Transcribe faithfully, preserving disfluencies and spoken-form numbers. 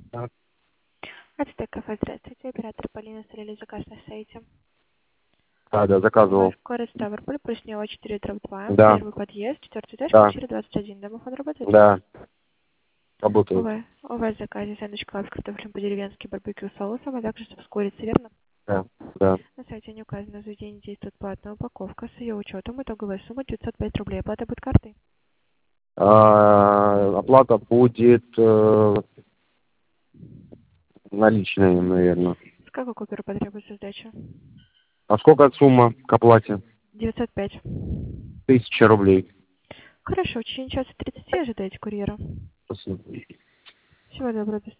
Да, Ацтек кафе, здравствуйте. Оператор Полина оставили заказ на сайте. да, да, заказывал. Ваш город Ставрополь, Плюснева четыре, дробь два. Да, Первый подъезд, четвертый этаж, да, квартира двадцать один. Домофон работает? да, У работает. вас, у вас в заказе сэндвич клаб с картофелем по-деревенски, барбекю с соусом, а также с курицей, верно? Да, да. На сайте не указано, заведение действует платная упаковка. С ее учетом итоговая сумма девятьсот пять рублей. Оплата будет картой. А, оплата будет э, наличной, наверное. С какой купюры потребуется сдача? А сколько сумма к оплате? девятьсот пять. Тысяча рублей. Хорошо, в течение часа тридцати ожидаете курьера. Спасибо. Всего доброго.